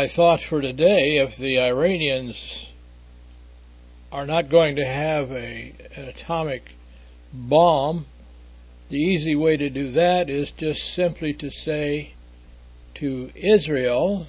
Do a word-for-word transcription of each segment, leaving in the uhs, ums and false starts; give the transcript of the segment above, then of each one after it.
my thought for today. If the Iranians are not going to have a, an atomic bomb, the easy way to do that is just simply to say to Israel,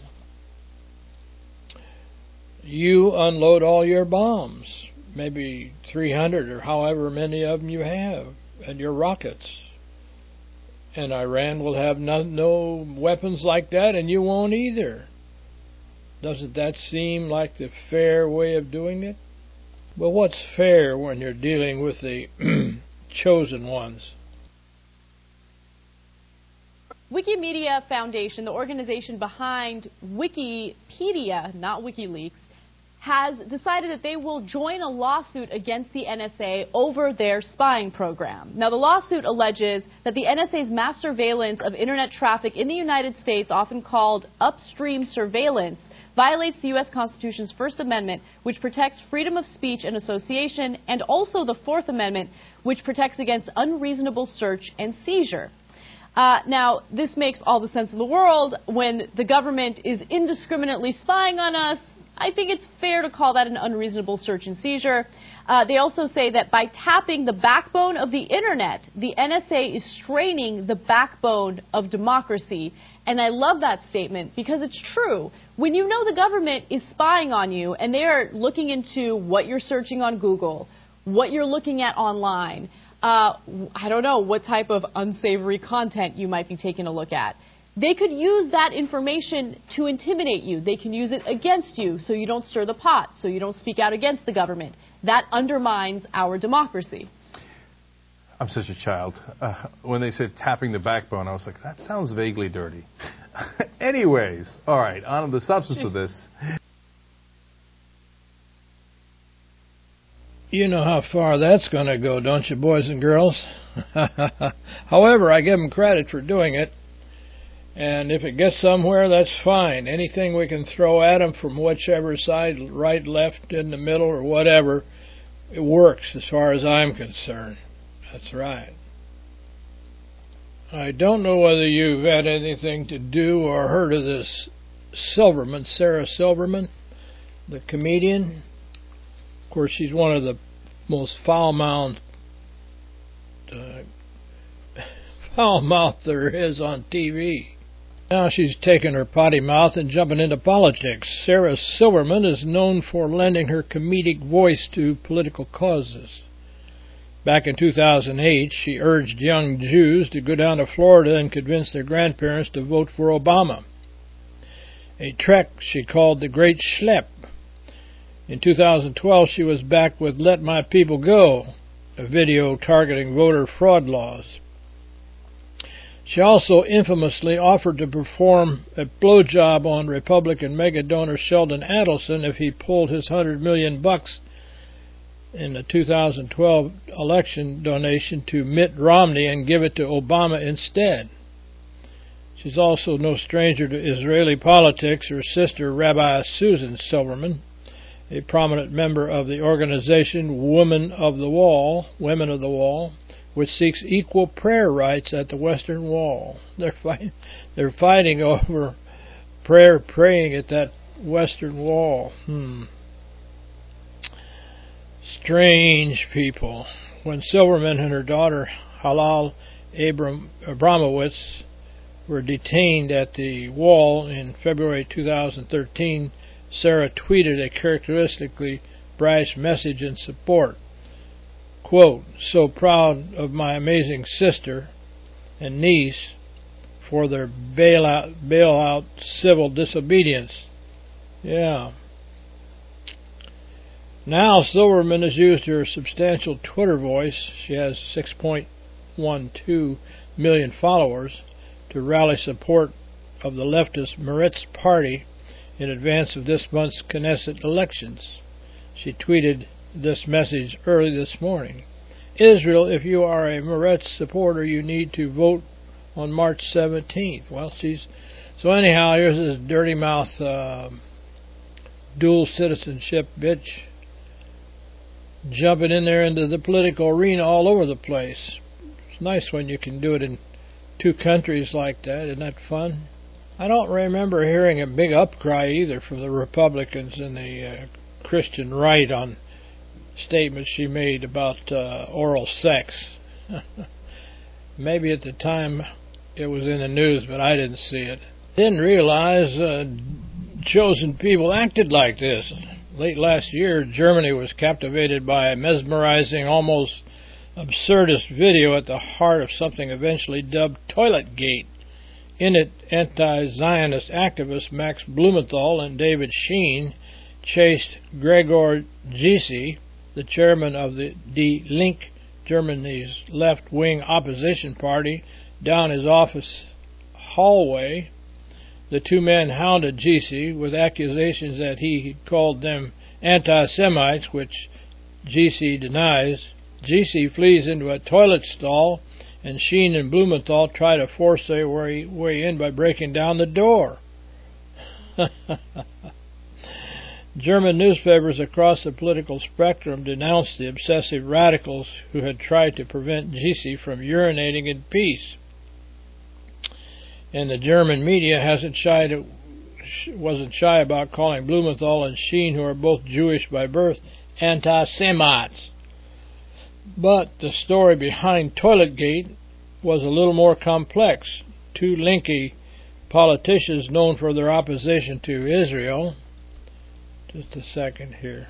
you unload all your bombs, maybe three hundred or however many of them you have, and your rockets. And Iran will have no, no weapons like that, and you won't either. Doesn't that seem like the fair way of doing it? Well, what's fair when you're dealing with the chosen ones? Wikimedia Foundation, the organization behind Wikipedia, not WikiLeaks, has decided that they will join a lawsuit against the N S A over their spying program. Now, the lawsuit alleges that the N S A's mass surveillance of internet traffic in the United States, often called upstream surveillance, violates the U S Constitution's First Amendment, which protects freedom of speech and association, and also the Fourth Amendment, which protects against unreasonable search and seizure. Uh, now, this makes all the sense in the world. When the government is indiscriminately spying on us, I think it's fair to call that an unreasonable search and seizure. Uh, they also say that by tapping the backbone of the Internet, the N S A is straining the backbone of democracy. And I love that statement because it's true. When you know the government is spying on you and they are looking into what you're searching on Google, what you're looking at online, uh, I don't know what type of unsavory content you might be taking a look at. They could use that information to intimidate you. They can use it against you so you don't stir the pot, so you don't speak out against the government. That undermines our democracy. I'm such a child. Uh, when they said tapping the backbone, I was like, that sounds vaguely dirty. Anyways, all right, on to the substance of this. You know how far that's going to go, don't you, boys and girls? However, I give them credit for doing it. And if it gets somewhere, that's fine. Anything we can throw at them from whichever side, right, left, in the middle, or whatever, it works as far as I'm concerned. That's right. I don't know whether you've had anything to do or heard of this Silverman, Sarah Silverman, the comedian. Of course, she's one of the most foul-mouthed uh, foul-mouthed there is on T V. Now she's taken her potty mouth and jumping into politics. Sarah Silverman is known for lending her comedic voice to political causes. Back in two thousand eight, she urged young Jews to go down to Florida and convince their grandparents to vote for Obama, a trek she called the Great Schlep. In two thousand twelve, she was back with Let My People Go, a video targeting voter fraud laws. She also infamously offered to perform a blowjob on Republican mega donor Sheldon Adelson if he pulled his hundred million bucks in the two thousand twelve election donation to Mitt Romney and give it to Obama instead. She's also no stranger to Israeli politics. Her sister, Rabbi Susan Silverman, a prominent member of the organization Women of the Wall, Women of the Wall, which seeks equal prayer rights at the Western Wall. They're fighting, they're fighting over prayer, praying at that Western Wall. Hmm. Strange people. When Silverman and her daughter Halal Abram, Abramowitz were detained at the Wall in February two thousand thirteen, Sarah tweeted a characteristically brash message in support. Quote, so proud of my amazing sister and niece for their bailout, bailout civil disobedience. Yeah. Now Silverman has used her substantial Twitter voice, she has six point one two million followers, to rally support of the leftist Meretz party in advance of this month's Knesset elections. She tweeted this message early this morning. Israel, if you are a Meretz supporter, you need to vote on March seventeenth. Well, she's... So anyhow, here's this dirty mouth uh, dual citizenship bitch jumping in there into the political arena all over the place. It's nice when you can do it in two countries like that. Isn't that fun? I don't remember hearing a big upcry either from the Republicans and the uh, Christian right on statements she made about uh, oral sex. Maybe at the time it was in the news, but I didn't see it. Didn't realize uh, chosen people acted like this. Late last year, Germany was captivated by a mesmerizing, almost absurdist video at the heart of something eventually dubbed Toiletgate. In it, anti-Zionist activists Max Blumenthal and David Sheen chased Gregor Gysi, the chairman of the Die Linke, Germany's left-wing opposition party, down his office hallway. The two men hounded Gysi with accusations that he called them anti-Semites, which Gysi denies. Gysi flees into a toilet stall, and Sheen and Blumenthal try to force their way, way in by breaking down the door. German newspapers across the political spectrum denounced the obsessive radicals who had tried to prevent Gysi from urinating in peace. And the German media hasn't shied, wasn't shy about calling Blumenthal and Sheen, who are both Jewish by birth, anti-Semites. But the story behind Toiletgate was a little more complex. Two Linke politicians known for their opposition to Israel. Just a second here.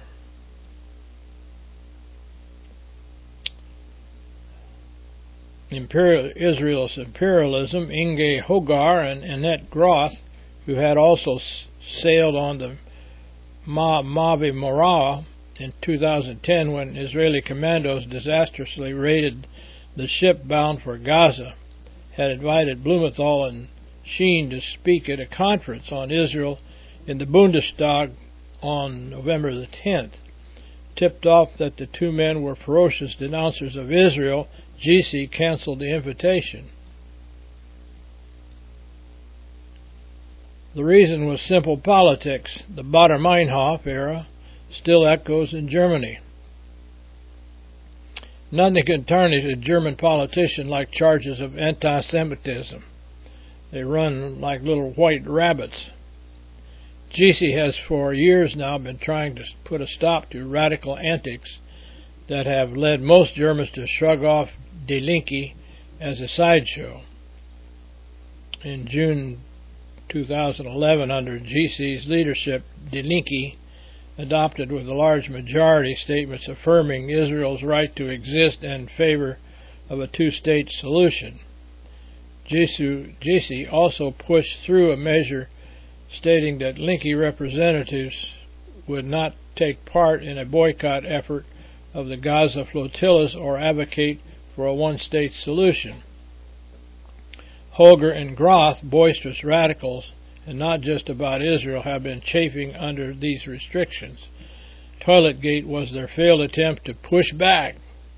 Imperial, Israel's imperialism, Inge Hogar and Annette Groth, who had also s- sailed on the Ma- Mavi Morah in two thousand ten when Israeli commandos disastrously raided the ship bound for Gaza, had invited Blumenthal and Sheen to speak at a conference on Israel in the Bundestag on November the tenth. Tipped off that the two men were ferocious denouncers of Israel, Gysi canceled the invitation. The reason was simple politics. The Baader-Meinhof era still echoes in Germany. Nothing can tarnish a German politician like charges of anti-Semitism. They run like little white rabbits. Gysi has for years now been trying to put a stop to radical antics that have led most Germans to shrug off Die Linke as a sideshow. In June two thousand eleven, under Gysi's leadership, Die Linke adopted with a large majority statements affirming Israel's right to exist and in favor of a two-state solution. Gysi also pushed through a measure stating that Linke representatives would not take part in a boycott effort of the Gaza flotillas or advocate for a one-state solution. Holger and Groth, boisterous radicals, and not just about Israel, have been chafing under these restrictions. Toiletgate was their failed attempt to push back.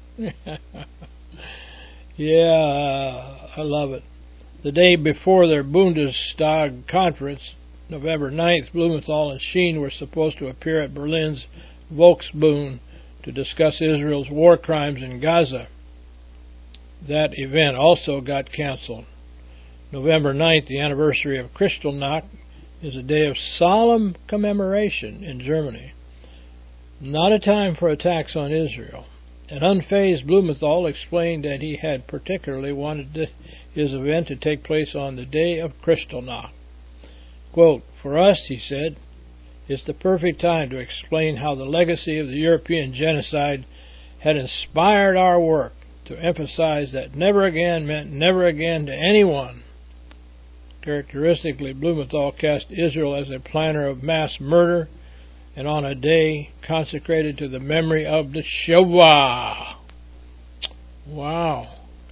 Yeah, I love it. The day before their Bundestag conference, November ninth, Blumenthal and Sheen were supposed to appear at Berlin's Volksbühne to discuss Israel's war crimes in Gaza. That event also got canceled. November ninth, the anniversary of Kristallnacht, is a day of solemn commemoration in Germany. Not a time for attacks on Israel. An unfazed Blumenthal explained that he had particularly wanted his event to take place on the day of Kristallnacht. Quote, "For us," he said, "it's the perfect time to explain how the legacy of the European genocide had inspired our work, to emphasize that never again meant never again to anyone." Characteristically, Blumenthal cast Israel as a planner of mass murder, and on a day consecrated to the memory of the Shoah. Wow.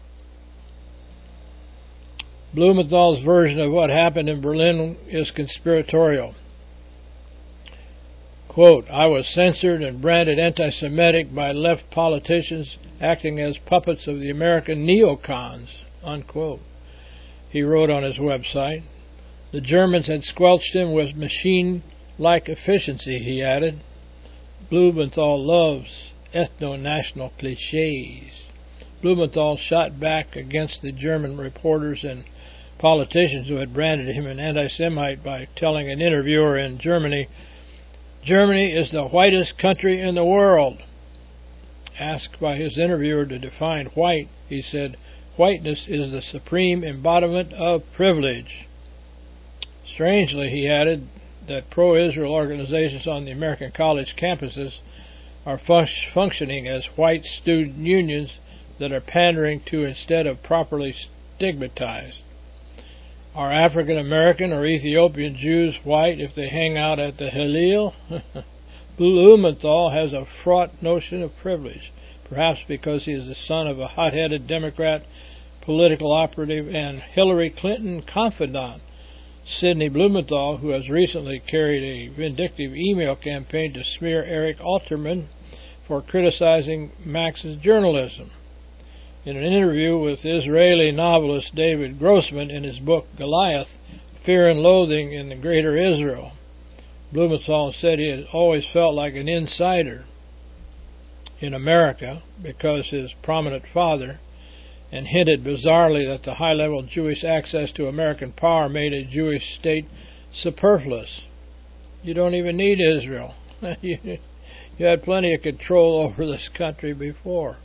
Blumenthal's version of what happened in Berlin is conspiratorial. Quote, "I was censored and branded anti-Semitic by left politicians acting as puppets of the American neocons," unquote. He wrote on his website. The Germans had squelched him with machine-like efficiency, he added. Blumenthal loves ethno-national cliches. Blumenthal shot back against the German reporters and politicians who had branded him an anti-Semite by telling an interviewer in Germany, "Germany is the whitest country in the world." Asked by his interviewer to define white, he said, "Whiteness is the supreme embodiment of privilege." Strangely, he added that pro-Israel organizations on the American college campuses are fun- functioning as white student unions that are pandering to instead of properly stigmatized. Are African American or Ethiopian Jews white if they hang out at the Hillel? Blumenthal has a fraught notion of privilege, perhaps because he is the son of a hot-headed Democrat political operative and Hillary Clinton confidant. Sidney Blumenthal, who has recently carried a vindictive email campaign to smear Eric Alterman for criticizing Max's journalism. In an interview with Israeli novelist David Grossman in his book Goliath, Fear and Loathing in the Greater Israel, Blumenthal said he had always felt like an insider in America because his prominent father, and hinted bizarrely that the high-level Jewish access to American power made a Jewish state superfluous. You don't even need Israel. you, you had plenty of control over this country before.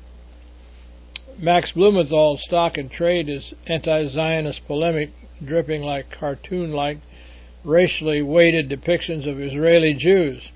Max Blumenthal's stock and trade is anti-Zionist polemic, dripping like cartoon-like, racially weighted depictions of Israeli Jews.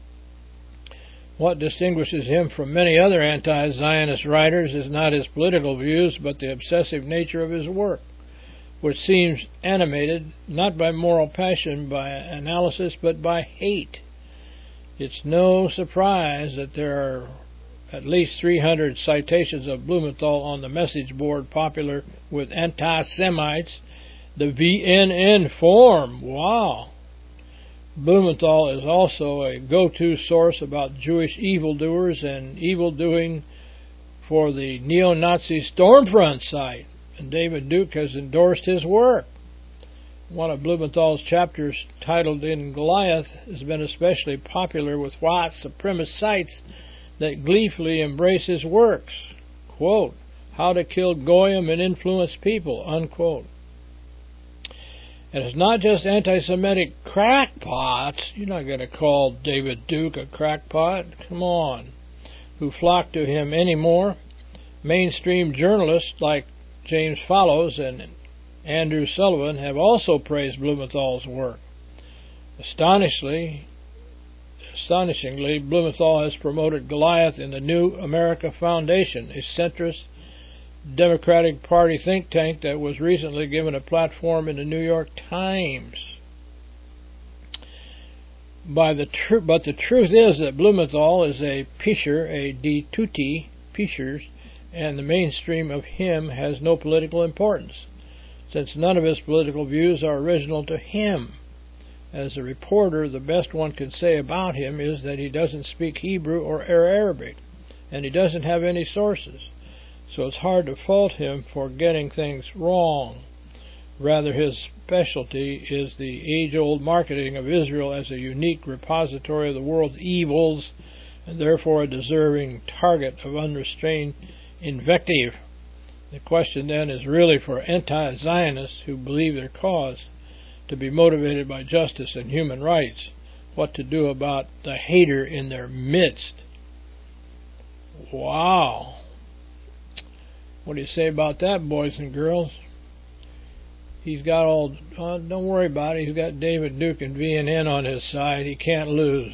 What distinguishes him from many other anti-Zionist writers is not his political views, but the obsessive nature of his work, which seems animated not by moral passion, by analysis, but by hate. It's no surprise that there are at least three hundred citations of Blumenthal on the message board popular with anti-Semites, the V N N forum. Wow! Blumenthal is also a go-to source about Jewish evildoers and evildoing for the neo-Nazi Stormfront site, and David Duke has endorsed his work. One of Blumenthal's chapters, titled In Goliath, has been especially popular with white supremacist sites that gleefully embrace his works. Quote, "How to Kill Goyim and Influence People," unquote. And it's not just anti-Semitic crackpots. You're not going to call David Duke a crackpot. Come on. Who flock to him anymore. Mainstream journalists like James Fallows and Andrew Sullivan have also praised Blumenthal's work. Astonishingly, astonishingly, Blumenthal has promoted Goliath in the New America Foundation, a centrist Democratic Party think tank that was recently given a platform in the New York Times. By the tr- but the truth is that Blumenthal is a Pisher, a de tutti Pishers, and the mainstream of him has no political importance, since none of his political views are original to him. As a reporter, the best one can say about him is that he doesn't speak Hebrew or Arabic, and he doesn't have any sources. So it's hard to fault him for getting things wrong. Rather, his specialty is the age-old marketing of Israel as a unique repository of the world's evils, and therefore a deserving target of unrestrained invective. The question then is really for anti-Zionists who believe their cause to be motivated by justice and human rights, what to do about the hater in their midst. Wow. What do you say about that, boys and girls? He's got all... Uh, don't worry about it. He's got David Duke and V N N on his side. He can't lose.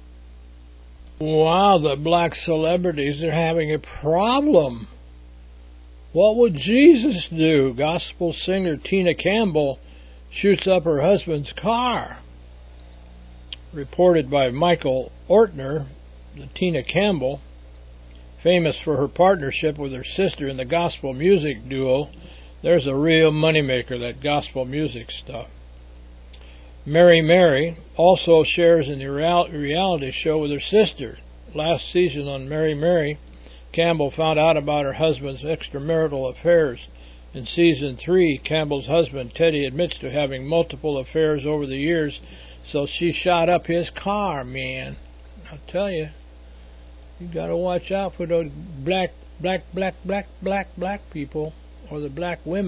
Wow, the black celebrities are having a problem. What would Jesus do? Gospel singer Tina Campbell shoots up her husband's car. Reported by Michael Ortner, the Tina Campbell, famous for her partnership with her sister in the gospel music duo. There's a real moneymaker, that gospel music stuff. Mary Mary also shares in the reality show with her sister. Last season on Mary Mary, Campbell found out about her husband's extramarital affairs. In season three, Campbell's husband Teddy admits to having multiple affairs over the years, so she shot up his car, man. I'll tell you. You gotta watch out for those black, black, black, black, black, black people, or the black women.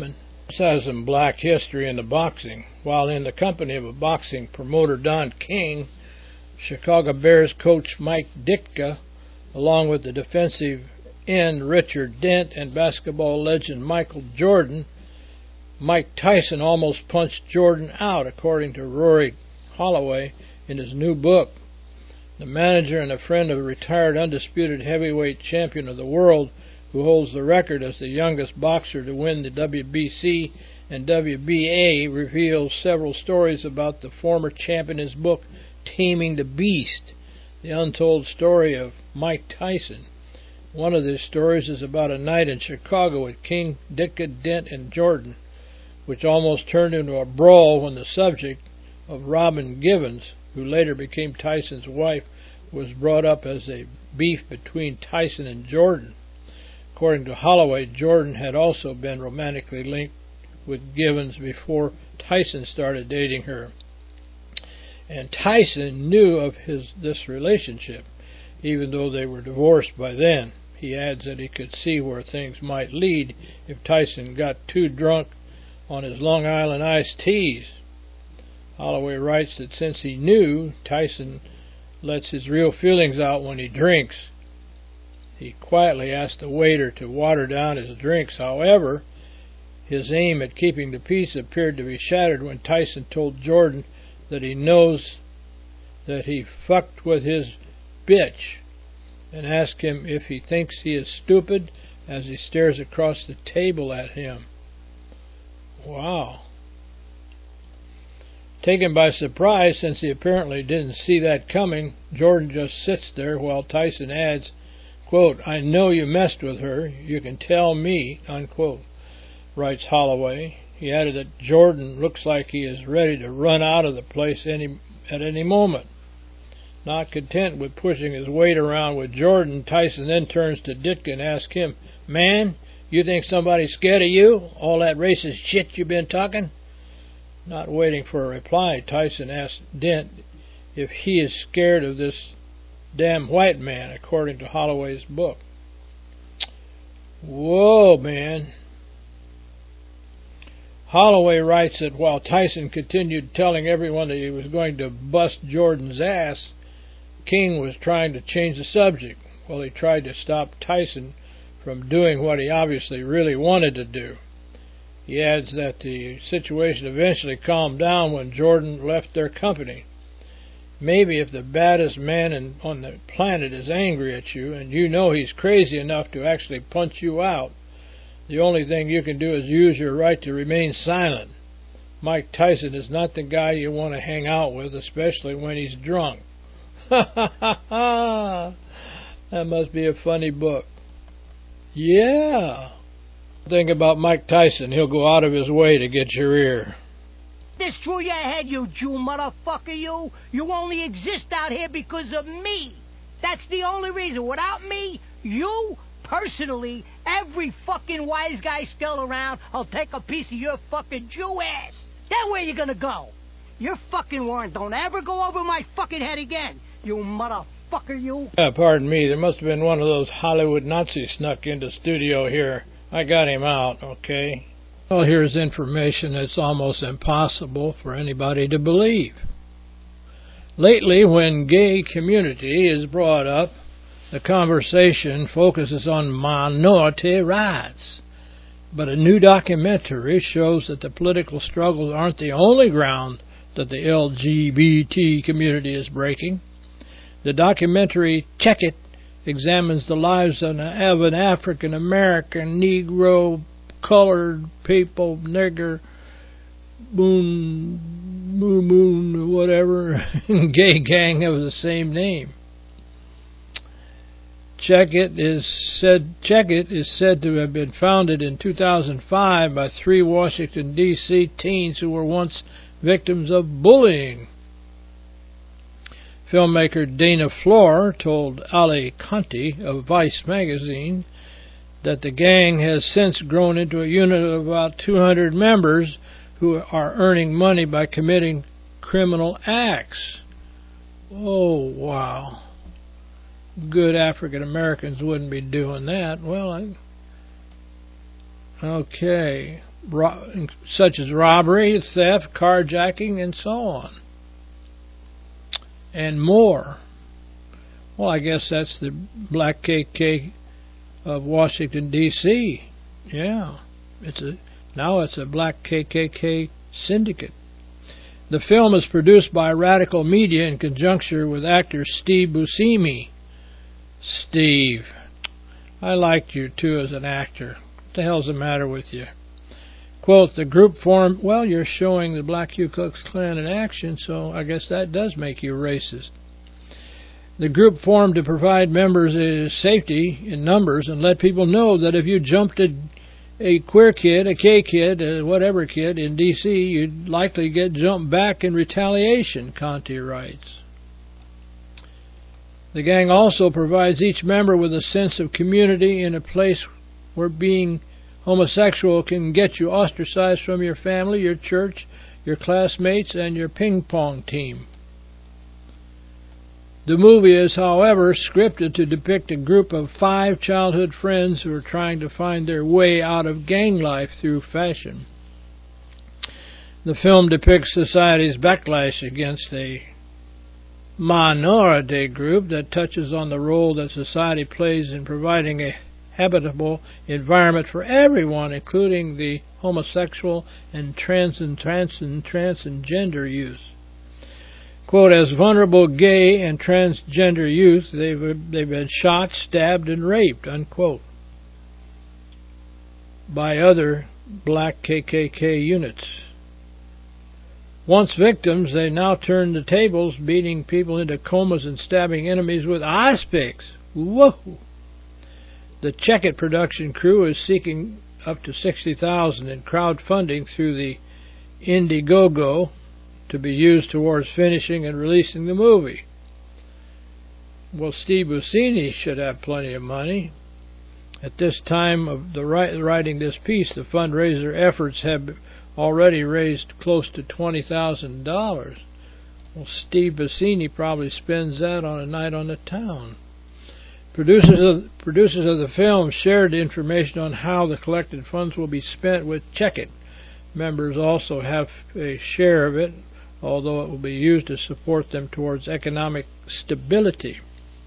This has some black history in the boxing. While in the company of a boxing promoter, Don King, Chicago Bears coach Mike Ditka, along with the defensive end Richard Dent and basketball legend Michael Jordan, Mike Tyson almost punched Jordan out, according to Rory Holloway in his new book. The manager and a friend of a retired undisputed heavyweight champion of the world, who holds the record as the youngest boxer to win the W B C and W B A, reveals several stories about the former champion in his book, Taming the Beast, the untold story of Mike Tyson. One of these stories is about a night in Chicago with King, Ditka, Dent, and Jordan, which almost turned into a brawl when the subject of Robin Givens, who later became Tyson's wife, was brought up as a beef between Tyson and Jordan. According to Holloway, Jordan had also been romantically linked with Givens before Tyson started dating her. And Tyson knew of his this relationship, even though they were divorced by then. He adds that he could see where things might lead if Tyson got too drunk on his Long Island iced teas. Holloway writes that since he knew Tyson lets his real feelings out when he drinks, he quietly asked the waiter to water down his drinks. However, his aim at keeping the peace appeared to be shattered when Tyson told Jordan that he knows that he fucked with his bitch, and asked him if he thinks he is stupid as he stares across the table at him. Wow. Taken by surprise, since he apparently didn't see that coming, Jordan just sits there while Tyson adds, quote, "I know you messed with her. You can tell me," unquote, writes Holloway. He added that Jordan looks like he is ready to run out of the place any at any moment. Not content with pushing his weight around with Jordan, Tyson then turns to Ditka and asks him, "Man, you think somebody's scared of you? All that racist shit you've been talking?" Not waiting for a reply, Tyson asks Dent if he is scared of this damn white man, according to Holloway's book. Whoa, man. Holloway writes that while Tyson continued telling everyone that he was going to bust Jordan's ass, King was trying to change the subject. Well, he tried to stop Tyson from doing what he obviously really wanted to do. He adds that the situation eventually calmed down when Jordan left their company. Maybe if the baddest man in, on the planet is angry at you and you know he's crazy enough to actually punch you out, the only thing you can do is use your right to remain silent. Mike Tyson is not the guy you want to hang out with, especially when he's drunk. Ha ha ha ha! That must be a funny book. Yeah. Think about Mike Tyson. He'll go out of his way to get your ear. Destroy your head, you Jew motherfucker, you. You only exist out here because of me. That's the only reason. Without me, you, personally, every fucking wise guy still around, I'll take a piece of your fucking Jew ass. Then where you gonna go? Your fucking warrant don't ever go over my fucking head again, you motherfucker, you. Uh, pardon me, there must have been one of those Hollywood Nazis snuck into studio here. I got him out, okay? Well, here's information that's almost impossible for anybody to believe. Lately, when gay community is brought up, the conversation focuses on minority rights. But a new documentary shows that the political struggles aren't the only ground that the L G B T community is breaking. The documentary Check It examines the lives of an African-American, Negro, colored people, nigger, moon, moon, moon, whatever, gay gang of the same name. Check It is said Check It is said to have been founded in two thousand five by three Washington, D C teens who were once victims of bullying. Filmmaker Dana Floor told Ali Conti of Vice magazine that the gang has since grown into a unit of about two hundred members who are earning money by committing criminal acts. Oh, wow. Good African Americans wouldn't be doing that. Well, I... Okay. ro- such as robbery, theft, carjacking, and so on. And more. Well, I guess that's the Black K K of Washington, D C Yeah, it's a now it's a Black K K K syndicate. The film is produced by Radical Media in conjunction with actor Steve Buscemi. Steve, I liked you too as an actor. What the hell's the matter with you? Quote, the group formed, well, you're showing the Black Ku Klux Klan in action, so I guess that does make you racist. The group formed to provide members a safety in numbers and let people know that if you jumped a, a queer kid, a K kid, a whatever kid in D C, you'd likely get jumped back in retaliation, Conte writes. The gang also provides each member with a sense of community in a place where being homosexual can get you ostracized from your family, your church, your classmates, and your ping pong team. The movie is, however, scripted to depict a group of five childhood friends who are trying to find their way out of gang life through fashion. The film depicts society's backlash against a minority group that touches on the role that society plays in providing a habitable environment for everyone, including the homosexual and trans and trans and transgender youth. Quote, as vulnerable gay and transgender youth, they've, they've been shot, stabbed, and raped, unquote, by other Black K K K units. Once victims, they now turn the tables, beating people into comas and stabbing enemies with ice picks. Whoa! The Check It production crew is seeking up to sixty thousand dollars in crowdfunding through the Indiegogo to be used towards finishing and releasing the movie. Well, Steve Buscemi should have plenty of money. At this time of the writing this piece, the fundraiser efforts have already raised close to twenty thousand dollars. Well, Steve Buscemi probably spends that on a night on the town. Producers of, producers of the film shared information on how the collected funds will be spent with Check It. Members also have a share of it, although it will be used to support them towards economic stability.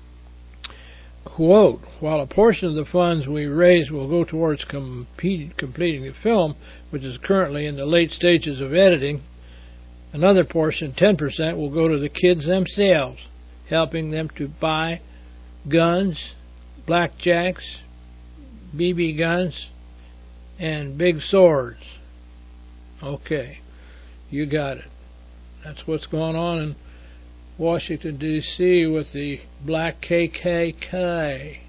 Quote, while a portion of the funds we raise will go towards compete, completing the film, which is currently in the late stages of editing, another portion, ten percent, will go to the kids themselves, helping them to buy guns, blackjacks, B B guns, and big swords. Okay, you got it. That's what's going on in Washington, D C with the Black K K K.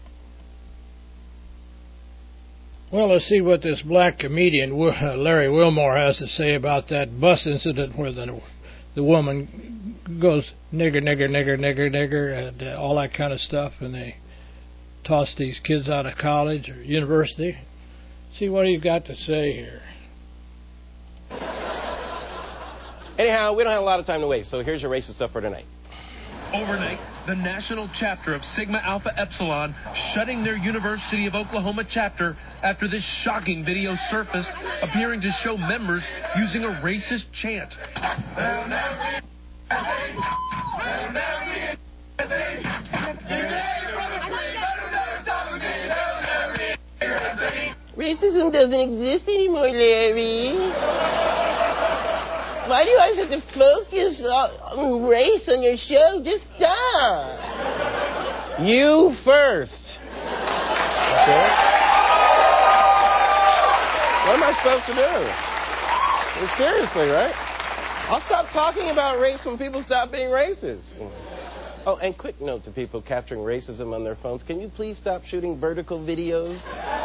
Well, let's see what this black comedian Larry Wilmore has to say about that bus incident where the the woman goes nigger, nigger, nigger, nigger, nigger, and uh, all that kind of stuff, and they toss these kids out of college or university. See what he's got to say here. Anyhow, we don't have a lot of time to waste, so here's your racist stuff for tonight. Overnight, the national chapter of Sigma Alpha Epsilon shutting their University of Oklahoma chapter after this shocking video surfaced appearing to show members using a racist chant. Racism doesn't exist anymore, Larry. Why do you always have to focus on race on your show? Just stop. You first. Okay. What am I supposed to do? Well, seriously, right? I'll stop talking about race when people stop being racist. Oh, and quick note to people capturing racism on their phones. Can you please stop shooting vertical videos?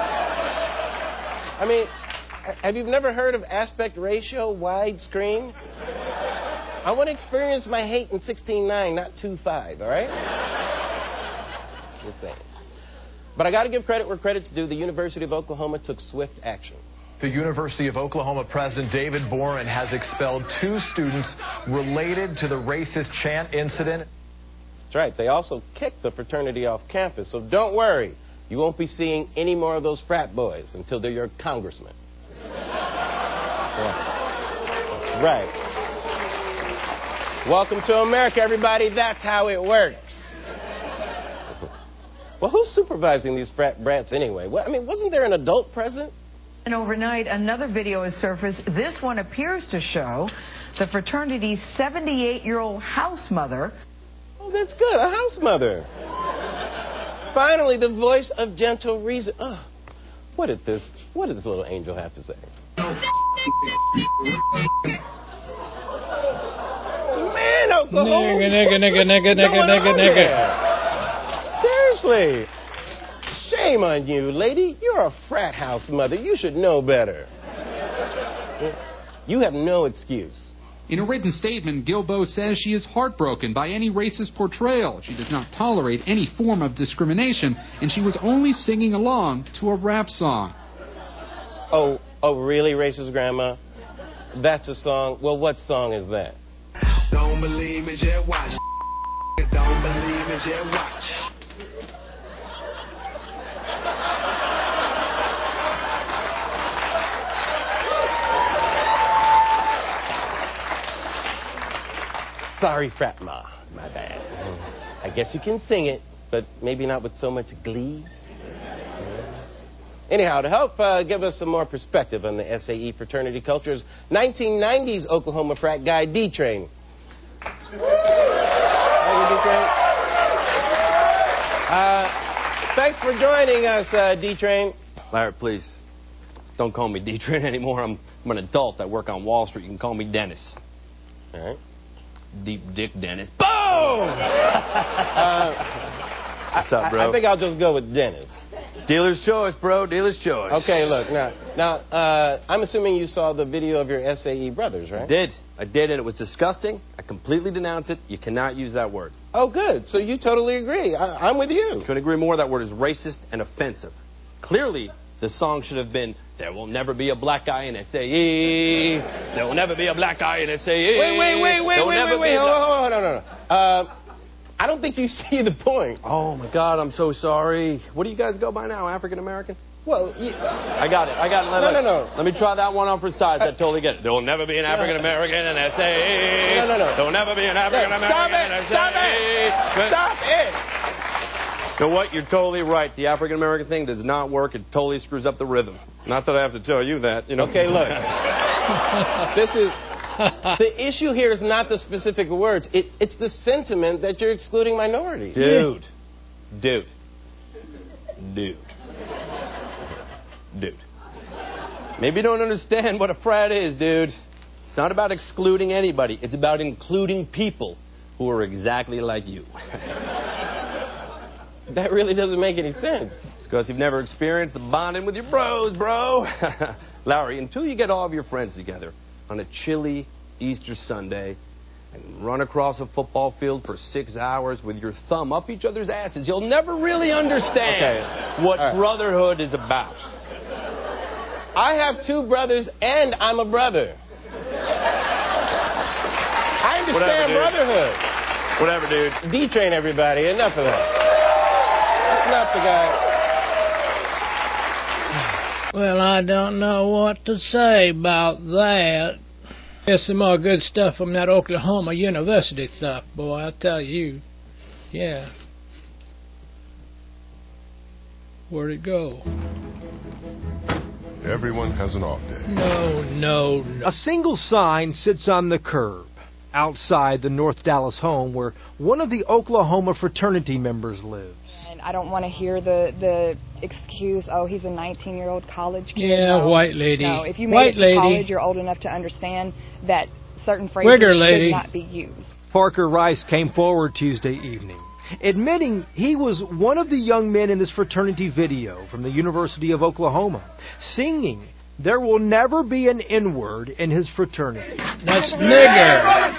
I mean, have you never heard of aspect ratio widescreen? I want to experience my hate in sixteen nine, not two five, all right? Just saying. But I got to give credit where credit's due. The University of Oklahoma took swift action. The University of Oklahoma President David Boren has expelled two students related to the racist chant incident. That's right. They also kicked the fraternity off campus. So don't worry. You won't be seeing any more of those frat boys until they're your congressman. Yeah. Right. Welcome to America, everybody. That's how it works. Well, who's supervising these frat brats anyway? Well, I mean, wasn't there an adult present? And overnight, another video has surfaced. This one appears to show the fraternity's seventy-eight-year-old house mother. Oh, that's good, a house mother. Finally, the voice of gentle reason. Oh, what did this, what did this little angel have to say? Man, Oklahoma. Nigga, nigga, nigga, nigga, nigga, nigga, nigga. Seriously. Shame on you, lady. You're a frat house mother. You should know better. You have no excuse. In a written statement, Guilbeault says she is heartbroken by any racist portrayal. She does not tolerate any form of discrimination, and she was only singing along to a rap song. Oh, oh, really, racist grandma? That's a song? Well, what song is that? Don't believe me, just watch. Don't believe me, just watch. Sorry, frat ma. My bad. I guess you can sing it, but maybe not with so much glee. Anyhow, to help uh, give us some more perspective on the S A E fraternity culture's nineteen nineties Oklahoma frat guy, D-Train. Thank you, D-Train. Uh, thanks for joining us, uh, D-Train. Larry, please, don't call me D-Train anymore. I'm, I'm an adult. I work on Wall Street. You can call me Dennis. All right. Deep Dick Dennis. Boom! uh, What's up, bro? I, I think I'll just go with Dennis. Dealer's choice, bro. Dealer's choice. Okay, look, now, now uh, I'm assuming you saw the video of your S A E brothers, right? I did. I did, and it was disgusting. I completely denounce it. You cannot use that word. Oh, good. So you totally agree. I, I'm with you. Couldn't agree more. That word is racist and offensive. Clearly, the song should have been, there will never be a black guy in S A E. There will never be a black guy in S A E. Wait, wait, wait, wait, There will wait, never wait, wait. be a Hold black- on, hold on, hold on. Uh, I don't think you see the point. Oh, my God, I'm so sorry. What do you guys go by now, African American? Well, you, I got it. I got it. Let, no, let, no, no. Let me try that one on for size. I totally get it. There will never be an African American in S A E. No, no, no. There will never be an African American in S A E. Stop it! Stop it! You know what? You're totally right. The African American thing does not work. It totally screws up the rhythm. Not that I have to tell you that. You know. Okay, look. This is the issue here is not the specific words. It, it's the sentiment that you're excluding minorities. Dude. Dude. Dude. Dude. Maybe you don't understand what a frat is, dude. It's not about excluding anybody. It's about including people who are exactly like you. That really doesn't make any sense. It's because you've never experienced the bonding with your bros, bro. Larry, until you get all of your friends together on a chilly Easter Sunday and run across a football field for six hours with your thumb up each other's asses, you'll never really understand Okay. what All right. brotherhood is about. I have two brothers, and I'm a brother. I understand Whatever, dude. brotherhood. Whatever, dude. D-Train, everybody. Enough of that. That's not the guy. Well, I don't know what to say about that. There's some more good stuff from that Oklahoma University stuff, boy, I tell you. Yeah. Where'd it go? Everyone has an off day. No, no, no. A single sign sits on the curb outside the North Dallas home where one of the Oklahoma fraternity members lives. And I don't want to hear the, the excuse, oh, he's a nineteen-year-old college kid. Yeah, no. white lady. No, if you made White it to lady. college, you're old enough to understand that certain phrases Wigger should lady. not be used. Parker Rice came forward Tuesday evening, admitting he was one of the young men in this fraternity video from the University of Oklahoma, singing, "There will never be an N-word in his fraternity." That's nigger.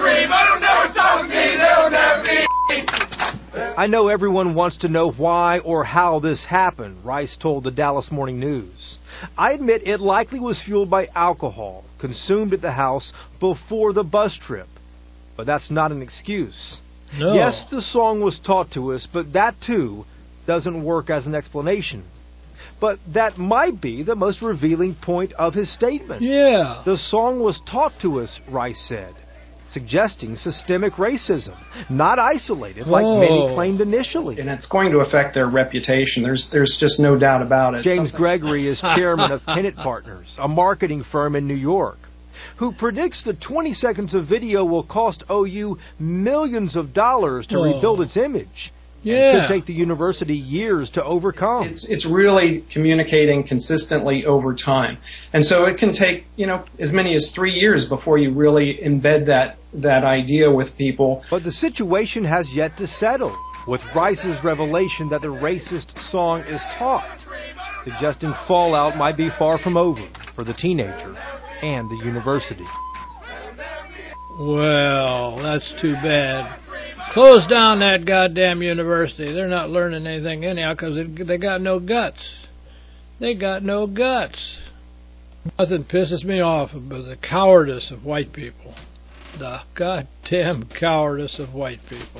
I know everyone wants to know why or how this happened, Rice told the Dallas Morning News. I admit it likely was fueled by alcohol consumed at the house before the bus trip. But that's not an excuse. No. Yes, the song was taught to us, but that too doesn't work as an explanation. But that might be the most revealing point of his statement. Yeah. The song was taught to us, Rice said, suggesting systemic racism, not isolated like oh. many claimed initially. And it's going to affect their reputation. There's there's just no doubt about it. James Something. Gregory is chairman of Pennant Partners, a marketing firm in New York, who predicts the twenty seconds of video will cost O U millions of dollars to oh. rebuild its image. Yeah. It could take the university years to overcome. It's it's really communicating consistently over time. And so it can take, you know, as many as three years before you really embed that, that idea with people. But the situation has yet to settle, with Rice's revelation that the racist song is taught, suggesting fallout might be far from over for the teenager and the university. Well, that's too bad. Close down that goddamn university. They're not learning anything anyhow because they, they got no guts. They got no guts. Nothing pisses me off but the cowardice of white people. The goddamn cowardice of white people.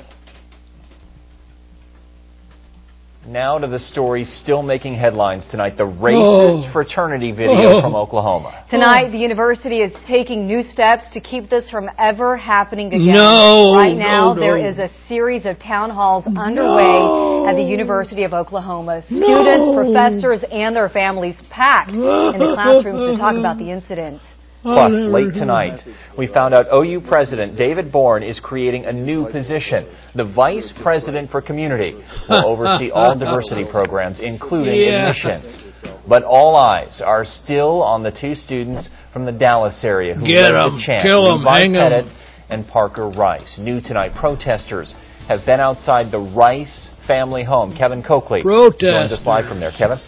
Now to the story still making headlines tonight, the racist oh. fraternity video oh. from Oklahoma. Tonight, the university is taking new steps to keep this from ever happening again. No, right now, no, no. there is a series of town halls underway no. at the University of Oklahoma. No. Students, professors, and their families packed in the classrooms to talk about the incident. Plus, late tonight, we found out O U President David Bourne is creating a new position. The Vice President for Community will oversee all diversity programs, including yeah. admissions. But all eyes are still on the two students from the Dallas area who Get led em, the chant, kill em, Levi hang Pettit em. and Parker Rice. New tonight, protesters have been outside the Rice family home. Kevin Coakley joins us live from there. Kevin?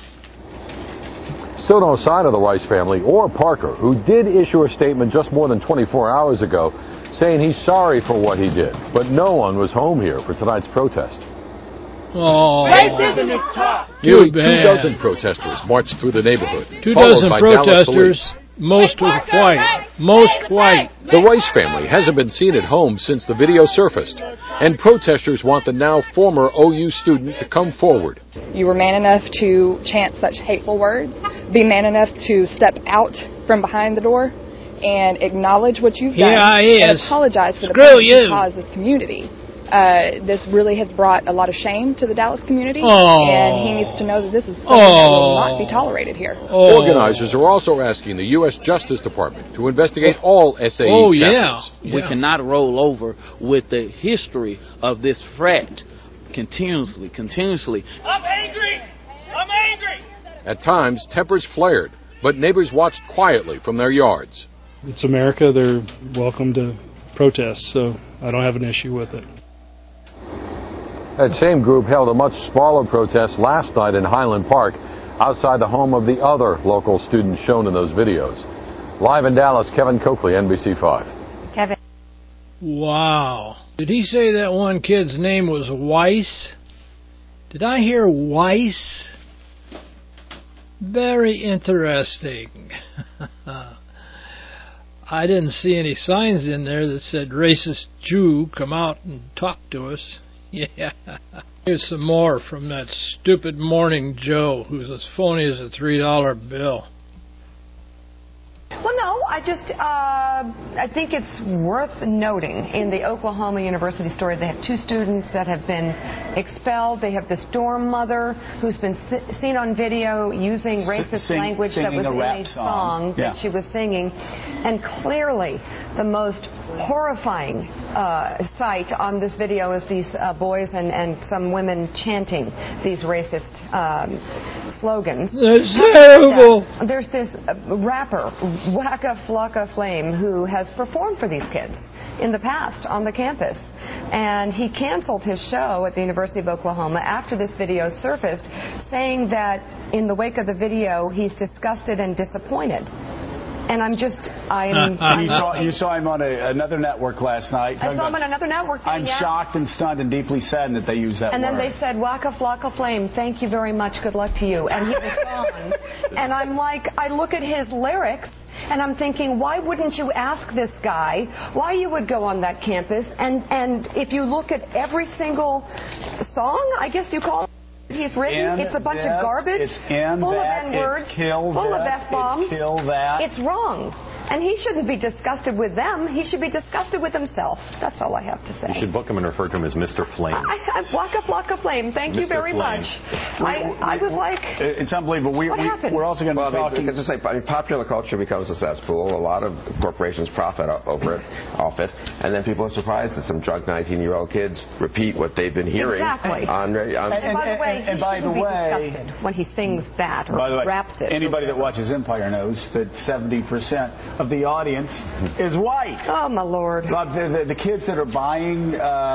Still no sign of the Rice family or Parker, who did issue a statement just more than twenty-four hours ago saying he's sorry for what he did. But no one was home here for tonight's protest. Oh, racism is tough. Nearly two dozen protesters marched through the neighborhood. Two dozen protesters, most white. Most white. The Rice family hasn't been seen at home since the video surfaced, and protesters want the now former O U student to come forward. You were man enough to chant such hateful words, be man enough to step out from behind the door and acknowledge what you've done yeah, he and is. apologize for the Screw pain you. you caused this community. Uh, this really has brought a lot of shame to the Dallas community, oh. and he needs to know that this is something oh. that will not be tolerated here. Oh. Organizers are also asking the U S Justice Department to investigate all S A E oh, chapters. Yeah. yeah. We cannot roll over with the history of this frat continuously, continuously. I'm angry! I'm angry! At times, tempers flared, but neighbors watched quietly from their yards. It's America. They're welcome to protest, so I don't have an issue with it. That same group held a much smaller protest last night in Highland Park, outside the home of the other local students shown in those videos. Live in Dallas, Kevin Coakley, N B C five. Kevin. Wow. Did he say that one kid's name was Weiss? Did I hear Weiss? Very interesting. I didn't see any signs in there that said racist Jew, come out and talk to us. Yeah. Here's some more from that stupid Morning Joe, who's as phony as a three dollar bill. Well, no, I just, uh, I think it's worth noting in the Oklahoma University story, they have two students that have been expelled. They have this dorm mother who's been si- seen on video using racist Sing, language that was a in a song, song. Yeah. that she was singing. And clearly, the most horrifying uh, sight on this video is these uh, boys and, and some women chanting these racist um, slogans. That's terrible. There's this uh, rapper, Waka Flocka Flame, who has performed for these kids in the past on the campus. And he canceled his show at the University of Oklahoma after this video surfaced, saying that in the wake of the video, he's disgusted and disappointed. And I'm just, I'm... you, saw, you saw him on a, another network last night. I saw him on another network. I'm yeah. shocked and stunned and deeply saddened that they use that and word. And then they said, Waka Flocka Flame, thank you very much, good luck to you. And he was gone. And I'm like, I look at his lyrics, and I'm thinking, why wouldn't you ask this guy why you would go on that campus? And, and if you look at every single song, I guess you call it, he's written. in It's a bunch this, of garbage, it's in full that, of N-words, it's kill full this, of F-bombs. It's kill that. It's wrong. And he shouldn't be disgusted with them. He should be disgusted with himself. That's all I have to say. You should book him and refer to him as Mister Flame. I, I, Waka Flocka Flame. Thank you Mister very Flame. much. I, I was like, It's unbelievable. We, What we, happened? we're also going to Well, be I talking. mean, just say, I mean, popular culture becomes a cesspool. A lot of corporations profit o- over it, off it, and then people are surprised that some drunk nineteen-year-old kids repeat what they've been hearing Exactly. on radio. On, and, by the way, and he by shouldn't the be way- disgusted when he sings that or By the way, raps it. anybody that watches Empire knows that seventy percent of the audience is white. Oh, my Lord. But the, the, the kids that are buying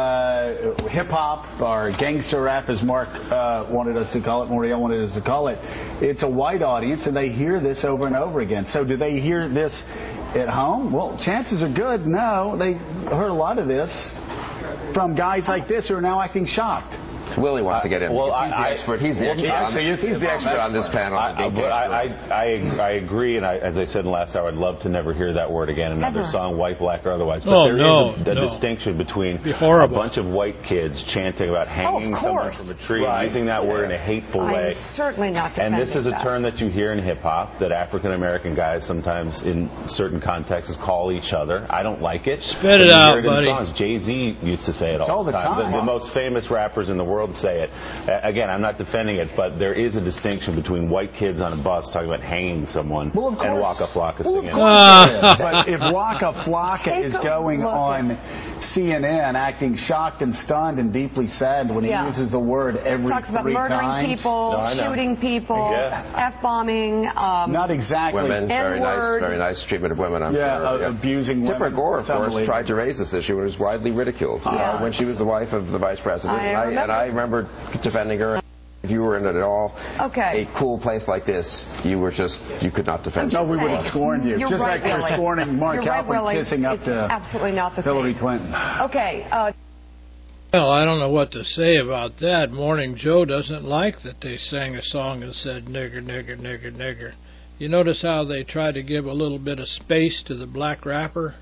uh, hip-hop or gangster rap, as Mark uh, wanted us to call it, Moriel wanted us to call it, it's a white audience, and they hear this over and over again. So do they hear this at home? Well, chances are good, no. They heard a lot of this from guys like this who are now acting shocked. Willie wants to get in. Well, because he's I- the expert. He's the well, expert. yeah, on, so he's- he's the expert on this panel. I, the big but I, expert. I, I, I agree, and I, as I said in the last hour, I'd love to never hear that word again. Another Ever. song, white, black, or otherwise. But Oh, there is no, a, a no. distinction between Be a horrible. bunch of white kids chanting about hanging of someone course. from a tree, Right. using that word in a hateful I'm way. certainly not And defending this is a that. term that you hear in hip hop that African American guys sometimes, in certain contexts, call each other. I don't like it. Spit it But you out, hear it in buddy. songs. Jay-Z used to say it all, all the time. The, the most famous rappers in the world say it. Uh, again, I'm not defending it, but there is a distinction between white kids on a bus talking about hanging someone Well, of and course. Waka Flocka Well, of singing. course it is. But if Waka Flocka Take is a going look on C N N acting shocked and stunned and deeply sad when he Yeah. uses the word every Talks about three murdering times. people, No, I know. shooting people, Yeah. F-bombing. Um, Not exactly. Women, very nice, N-word. very nice treatment of women. I'm Yeah, sure. uh, abusing Tipper women. Gore, of It's course, unbelievable. tried to raise this issue and was widely ridiculed uh, Yeah. when she was the wife of the vice president. I and, I, remember. and I remember defending her. If you were in it at all, Okay. a cool place like this, you were just, you could not defend No, it. we would have scorned you. You're Just right, like we're Willie. scorning Mark You're right, Halperin Willie. kissing up It's to absolutely not the Hillary same. Clinton. Okay. Uh, Well, I don't know what to say about that. Morning Joe doesn't like that they sang a song and said nigger, nigger, nigger, nigger. You notice how they try to give a little bit of space to the black rapper?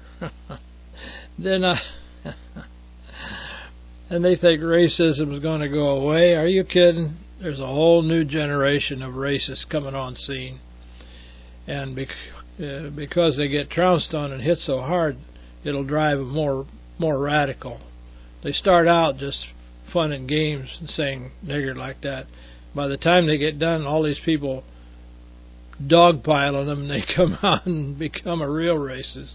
then I... and they think racism is going to go away. Are you kidding? There's a whole new generation of racists coming on scene. And bec- uh, because they get trounced on and hit so hard, it'll drive them more, more radical. They start out just fun and games and saying nigger like that. By the time they get done, all these people dogpiling them, they come out and become a real racist.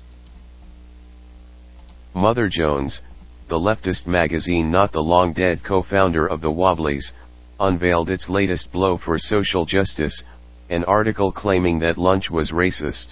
Mother Jones, the leftist magazine not the long-dead co-founder of the Wobblies, unveiled its latest blow for social justice, an article claiming that lunch was racist.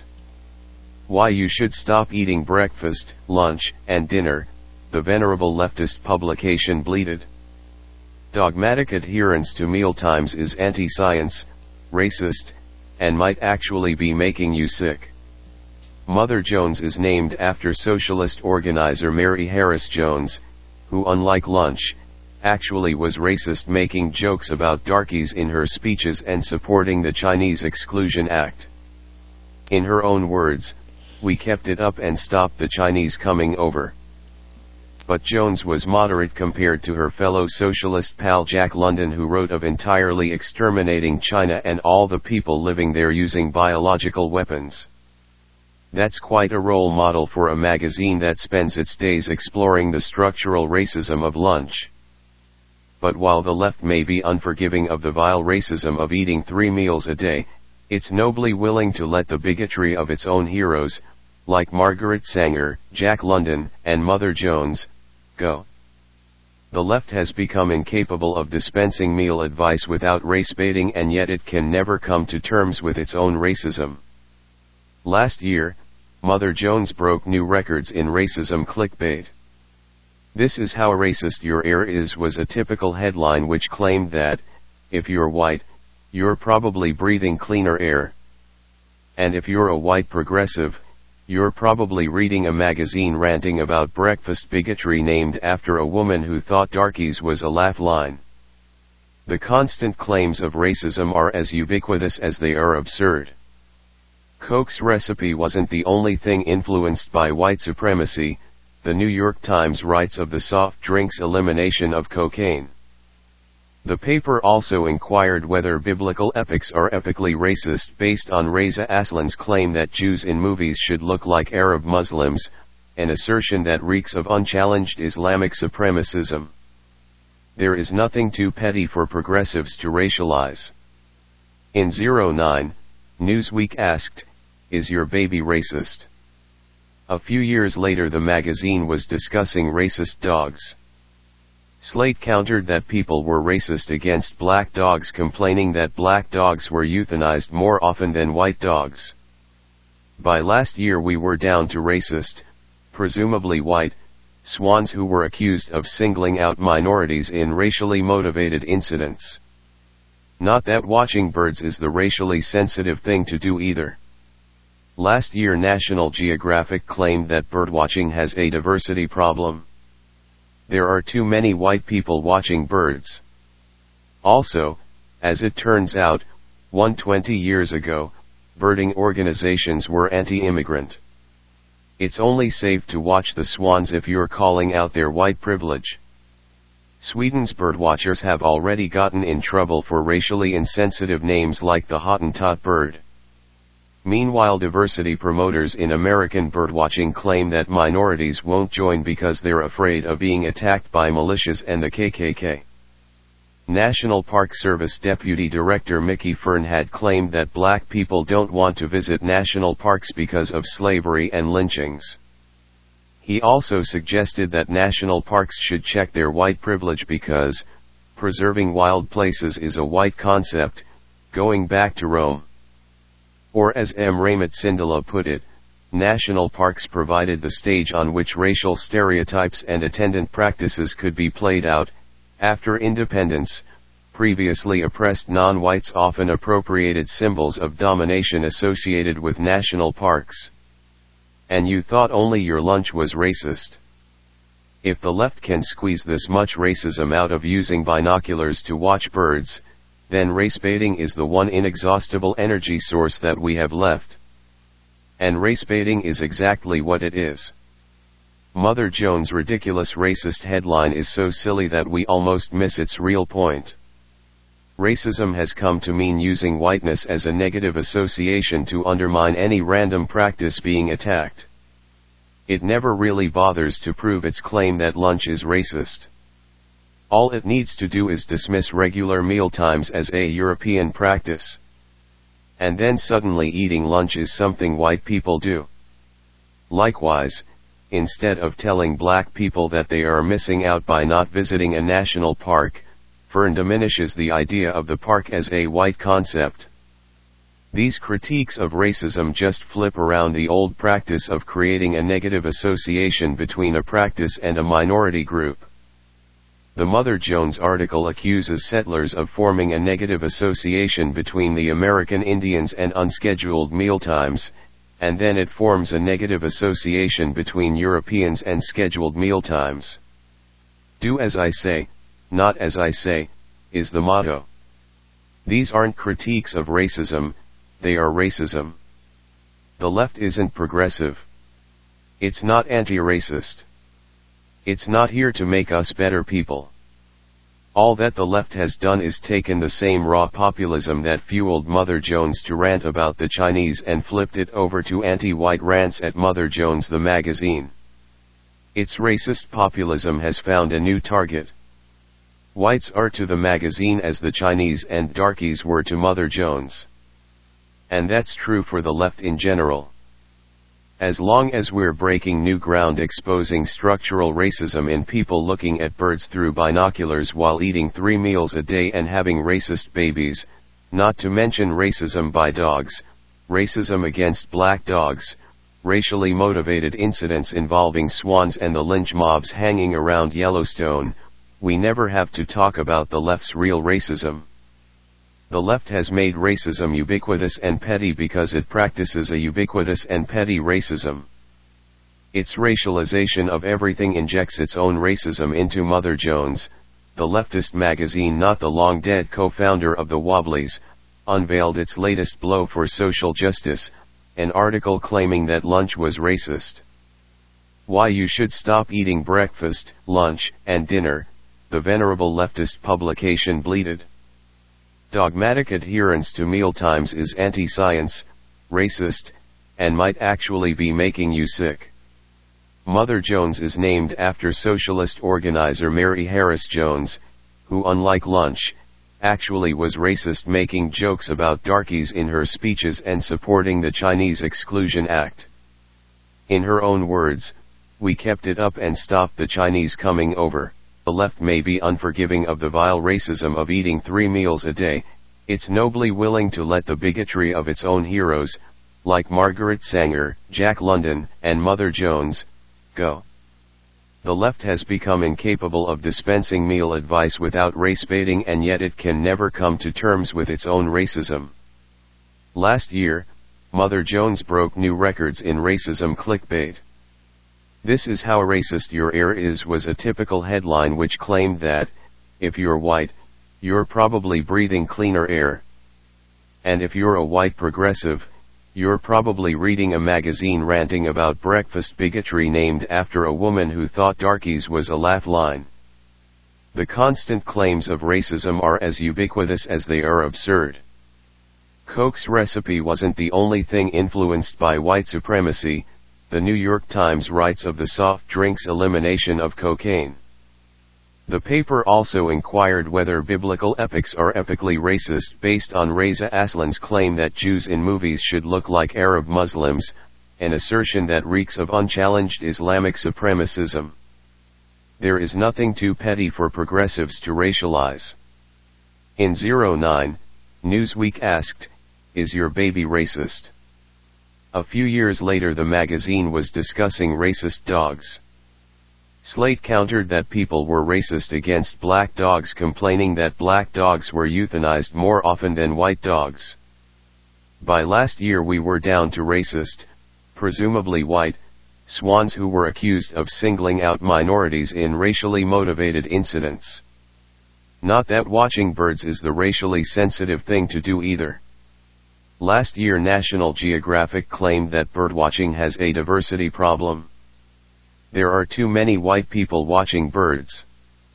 Why you should stop eating breakfast, lunch, and dinner, the venerable leftist publication bleated. Dogmatic adherence to mealtimes is anti-science, racist, and might actually be making you sick. Mother Jones is named after socialist organizer Mary Harris Jones, who unlike lunch, actually was racist, making jokes about darkies in her speeches and supporting the Chinese Exclusion Act. In her own words, "We kept it up and stopped the Chinese coming over." But Jones was moderate compared to her fellow socialist pal Jack London, who wrote of entirely exterminating China and all the people living there using biological weapons. That's quite a role model for a magazine that spends its days exploring the structural racism of lunch. But while the left may be unforgiving of the vile racism of eating three meals a day, it's nobly willing to let the bigotry of its own heroes, like Margaret Sanger, Jack London, and Mother Jones, go. The left has become incapable of dispensing meal advice without race baiting, and yet it can never come to terms with its own racism. Last year, Mother Jones broke new records in racism clickbait. "This is how racist your air is" was a typical headline which claimed that, if you're white, you're probably breathing cleaner air. And if you're a white progressive, you're probably reading a magazine ranting about breakfast bigotry named after a woman who thought darkies was a laugh line. The constant claims of racism are as ubiquitous as they are absurd. Coke's recipe wasn't the only thing influenced by white supremacy, the New York Times writes of the soft drink's elimination of cocaine. The paper also inquired whether biblical epics are epically racist based on Reza Aslan's claim that Jews in movies should look like Arab Muslims, an assertion that reeks of unchallenged Islamic supremacism. There is nothing too petty for progressives to racialize. In oh nine, Newsweek asked, "Is your baby racist?" A few years later the magazine was discussing racist dogs. Slate countered that people were racist against black dogs, complaining that black dogs were euthanized more often than white dogs. By last year we were down to racist, presumably white, swans who were accused of singling out minorities in racially motivated incidents. Not that watching birds is the racially sensitive thing to do either. Last year National Geographic claimed that birdwatching has a diversity problem. There are too many white people watching birds. Also, as it turns out, one hundred twenty years ago, birding organizations were anti-immigrant. It's only safe to watch the swans if you're calling out their white privilege. Sweden's birdwatchers have already gotten in trouble for racially insensitive names like the Hottentot bird. Meanwhile, diversity promoters in American birdwatching claim that minorities won't join because they're afraid of being attacked by militias and the K K K. National Park Service Deputy Director Mickey Fern had claimed that black people don't want to visit national parks because of slavery and lynchings. He also suggested that national parks should check their white privilege because preserving wild places is a white concept, going back to Rome. Or as M. Raymond Sindelar put it, national parks provided the stage on which racial stereotypes and attendant practices could be played out. After independence, previously oppressed non-whites often appropriated symbols of domination associated with national parks. And you thought only your lunch was racist. If the left can squeeze this much racism out of using binoculars to watch birds, then race baiting is the one inexhaustible energy source that we have left. And race baiting is exactly what it is. Mother Jones' ridiculous racist headline is so silly that we almost miss its real point. Racism has come to mean using whiteness as a negative association to undermine any random practice being attacked. It never really bothers to prove its claim that lunch is racist. All it needs to do is dismiss regular mealtimes as a European practice. And then suddenly eating lunch is something white people do. Likewise, instead of telling black people that they are missing out by not visiting a national park, Fern diminishes the idea of the park as a white concept. These critiques of racism just flip around the old practice of creating a negative association between a practice and a minority group. The Mother Jones article accuses settlers of forming a negative association between the American Indians and unscheduled mealtimes, and then it forms a negative association between Europeans and scheduled mealtimes. Do as I say, not as I say, is the motto. These aren't critiques of racism, they are racism. The left isn't progressive. It's not anti-racist. It's not here to make us better people. All that the left has done is taken the same raw populism that fueled Mother Jones to rant about the Chinese and flipped it over to anti-white rants at Mother Jones the magazine. Its racist populism has found a new target. Whites are to the magazine as the Chinese and darkies were to Mother Jones. And that's true for the left in general. As long as we're breaking new ground exposing structural racism in people looking at birds through binoculars while eating three meals a day and having racist babies, not to mention racism by dogs, racism against black dogs, racially motivated incidents involving swans and the lynch mobs hanging around Yellowstone, we never have to talk about the left's real racism. The left has made racism ubiquitous and petty because it practices a ubiquitous and petty racism. Its racialization of everything injects its own racism into Mother Jones. The leftist magazine, not the long-dead co-founder of the Wobblies, unveiled its latest blow for social justice, an article claiming that lunch was racist. Why you should stop eating breakfast, lunch, and dinner, the venerable leftist publication bleated. Dogmatic adherence to mealtimes is anti-science, racist, and might actually be making you sick. Mother Jones is named after socialist organizer Mary Harris Jones, who unlike lunch, actually was racist, making jokes about darkies in her speeches and supporting the Chinese Exclusion Act. In her own words, "We kept it up and stopped the Chinese coming over." The left may be unforgiving of the vile racism of eating three meals a day, it's nobly willing to let the bigotry of its own heroes, like Margaret Sanger, Jack London, and Mother Jones, go. The left has become incapable of dispensing meal advice without race-baiting, and yet it can never come to terms with its own racism. Last year, Mother Jones broke new records in racism clickbait. "This is how racist your air is" was a typical headline which claimed that, if you're white, you're probably breathing cleaner air. And if you're a white progressive, you're probably reading a magazine ranting about breakfast bigotry named after a woman who thought darkies was a laugh line. The constant claims of racism are as ubiquitous as they are absurd. Coke's recipe wasn't the only thing influenced by white supremacy, the New York Times writes of the soft drink's elimination of cocaine. The paper also inquired whether biblical epics are epically racist based on Reza Aslan's claim that Jews in movies should look like Arab Muslims, an assertion that reeks of unchallenged Islamic supremacism. There is nothing too petty for progressives to racialize. In oh nine, Newsweek asked, "Is your baby racist?" A few years later the magazine was discussing racist dogs. Slate countered that people were racist against black dogs, complaining that black dogs were euthanized more often than white dogs. By last year we were down to racist, presumably white, swans who were accused of singling out minorities in racially motivated incidents. Not that watching birds is the racially sensitive thing to do either. Last year National Geographic claimed that birdwatching has a diversity problem. There are too many white people watching birds.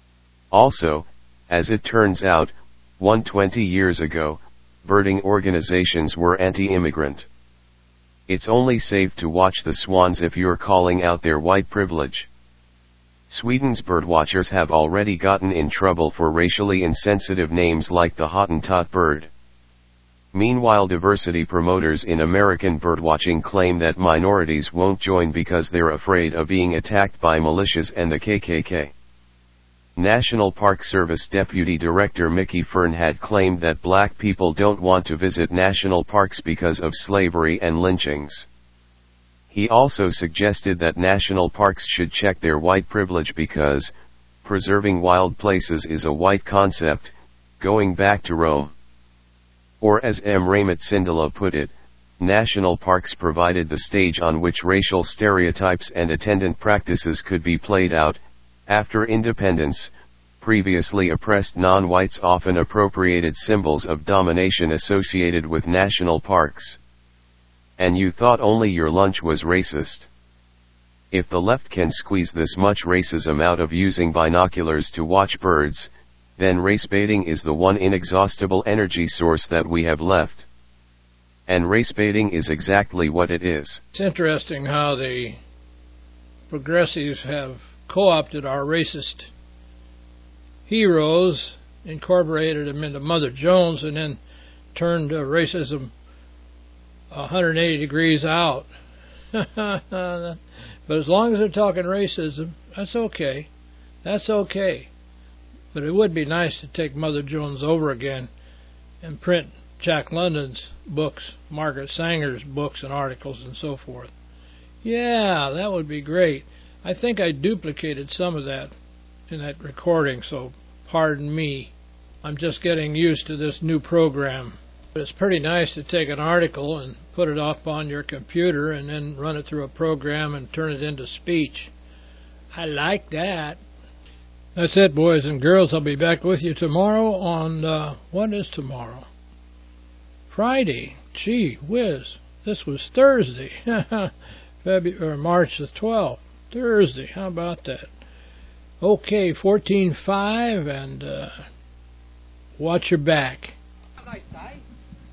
Also, as it turns out, one hundred twenty years ago, birding organizations were anti-immigrant. It's only safe to watch the swans if you're calling out their white privilege. Sweden's birdwatchers have already gotten in trouble for racially insensitive names like the Hottentot bird. Meanwhile, diversity promoters in American birdwatching claim that minorities won't join because they're afraid of being attacked by militias and the K K K. National Park Service Deputy Director Mickey Fern had claimed that black people don't want to visit national parks because of slavery and lynchings. He also suggested that national parks should check their white privilege because preserving wild places is a white concept, going back to Rome. Or as M. Raymond Sindelar put it, national parks provided the stage on which racial stereotypes and attendant practices could be played out. After independence, previously oppressed non-whites often appropriated symbols of domination associated with national parks. And you thought only your lunch was racist. If the left can squeeze this much racism out of using binoculars to watch birds, then race-baiting is the one inexhaustible energy source that we have left. And race-baiting is exactly what it is. It's interesting how the progressives have co-opted our racist heroes, incorporated them into Mother Jones, and then turned uh, racism one hundred eighty degrees out. But as long as they're talking racism, that's okay. That's okay. But it would be nice to take Mother Jones over again and print Jack London's books, Margaret Sanger's books and articles and so forth. Yeah, that would be great. I think I duplicated some of that in that recording, so pardon me. I'm just getting used to this new program. But it's pretty nice to take an article and put it up on your computer and then run it through a program and turn it into speech. I like that. That's it, boys and girls. I'll be back with you tomorrow on, uh, what is tomorrow? Friday. Gee whiz. This was Thursday. February, or March the twelfth. Thursday. How about that? Okay, fourteen five, and uh, watch your back. They say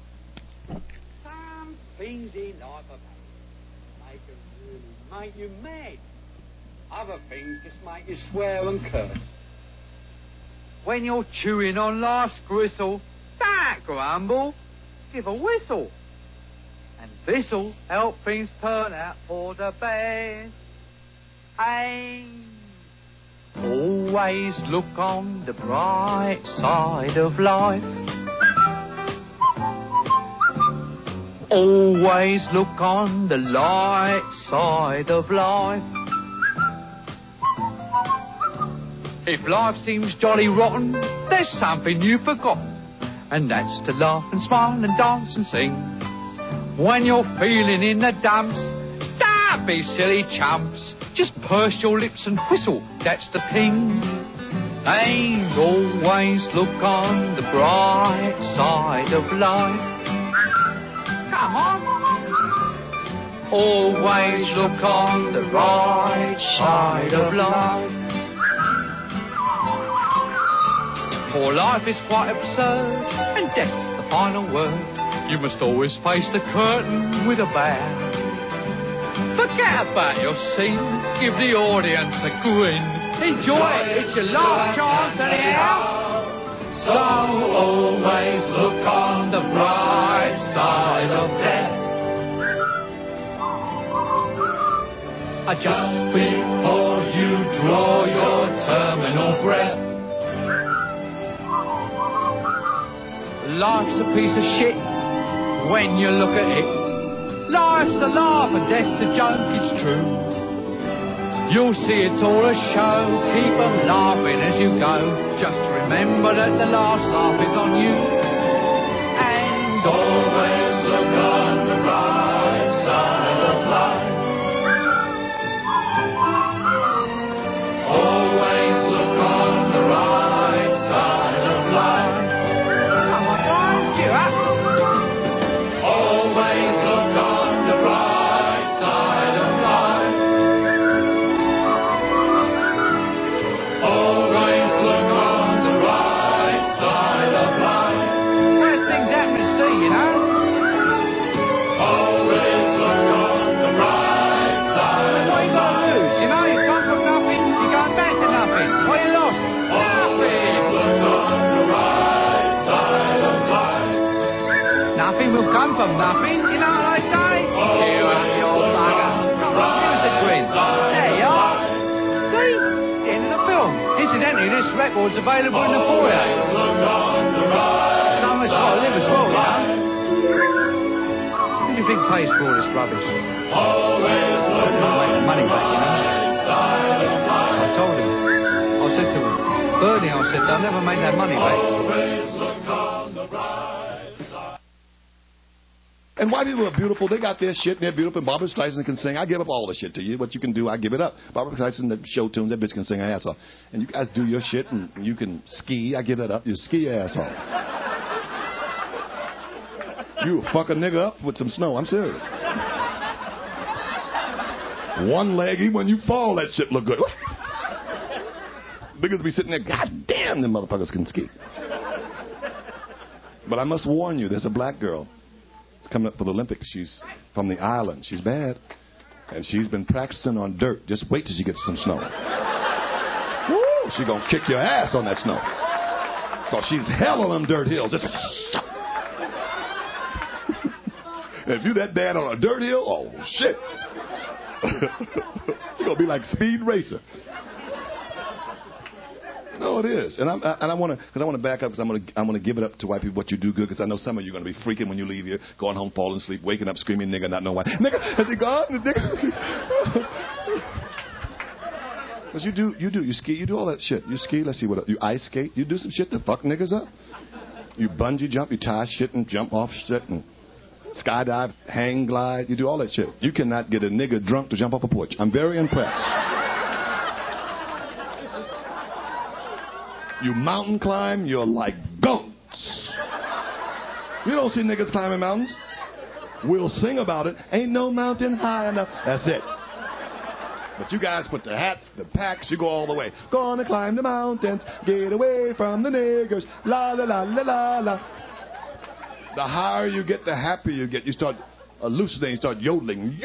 some things in life are bad. They can really make you mad. Other things just make you swear and curse. When you're chewing on life's gristle, don't grumble, give a whistle. And this'll help things turn out for the best. Hey, always look on the bright side of life. Always look on the light side of life. If life seems jolly rotten, there's something you've forgotten, and that's to laugh and smile and dance and sing. When you're feeling in the dumps, don't be silly chumps. Just purse your lips and whistle, that's the thing. And always look on the bright side of life. Come on. Always look on the right side of life. For life is quite absurd, and death's the final word. You must always face the curtain with a bow. Forget about your scene, give the audience a grin. Enjoy it, it's your last chance anyhow. So always look on the bright side of death. Just before you draw your terminal breath. Life's a piece of shit when you look at it. Life's a laugh and death's a joke, it's true. You'll see it's all a show, keep on laughing as you go. Just remember that the last laugh is on you. And always look on the right side of life. Always look on the right side of life. Always look on the bright side of life. Always look on the right side of life. First things happen to see, you know. Always look on the right side of life. What you got to lose? You know, you come from nothing, you're going back to nothing. What you lost? Always look on the right side of life. Nothing will come from nothing, you know what I say? Cheer up, you old bugger. Come on, give us a grin. There you are. See? The end of the film. Incidentally, this record's available in the foyer. Someone's got to live as well, you know. Who do you think pays for all this rubbish? Always look on make the money back, you know. I told him. I said to him, Bernie, I said, they'll never make that money back. Always look on the right. And white people are beautiful. They got their shit and they're beautiful. And Barbara Streisand can sing. I give up all the shit to you. What you can do, I give it up. Barbara Streisand, that show tunes, that bitch can sing her ass off. And you guys do your shit and you can ski. I give that up. You ski your ass off. You fuck a nigga up with some snow. I'm serious. One leg, even when you fall, that shit look good. Niggas be sitting there, God damn, them motherfuckers can ski. But I must warn you, there's a black girl. It's coming up for the Olympics. She's from the island. She's bad. And she's been practicing on dirt. Just wait till she gets some snow. Woo! She's going to kick your ass on that snow. Because she's hell on them dirt hills. If you that bad on a dirt hill, oh, shit. She's going to be like Speed Racer. No, it is, and I'm, I, and I want to, because I want to back up, because I'm going to, I'm going to give it up to white people. What you do good, because I know some of you are going to be freaking when you leave here, going home, falling asleep, waking up, screaming, nigga, not know why. Nigga, has he gone? Because you do, you do, you ski, you do all that shit. You ski. Let's see what you ice skate. You do some shit to fuck niggas up. You bungee jump, you tie shit and jump off shit and skydive, hang glide. You do all that shit. You cannot get a nigga drunk to jump off a porch. I'm very impressed. You mountain climb, you're like goats. You don't see niggas climbing mountains. We'll sing about it. Ain't no mountain high enough. That's it. But you guys put the hats, the packs, you go all the way. Gonna climb the mountains, get away from the niggers. La la la la la la. The higher you get, the happier you get. You start hallucinating, you start yodeling.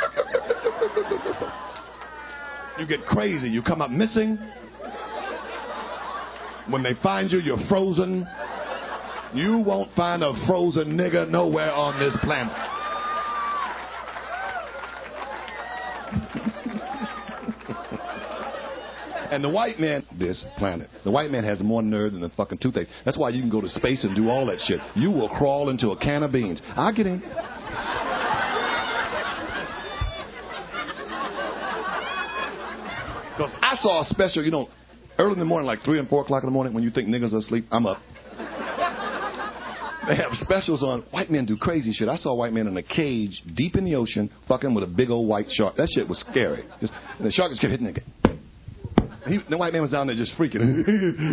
You get crazy. You come up missing. When they find you, you're frozen. You won't find a frozen nigger nowhere on this planet. And the white man, this planet, the white man has more nerve than the fucking toothache. That's why you can go to space and do all that shit. You will crawl into a can of beans. I'll get in. Because I saw a special, you know, early in the morning, like three and four o'clock in the morning, when you think niggas are asleep, I'm up. They have specials on white men do crazy shit. I saw a white man in a cage deep in the ocean fucking with a big old white shark. That shit was scary. Just, and the shark just kept hitting it. He, the white man was down there just freaking.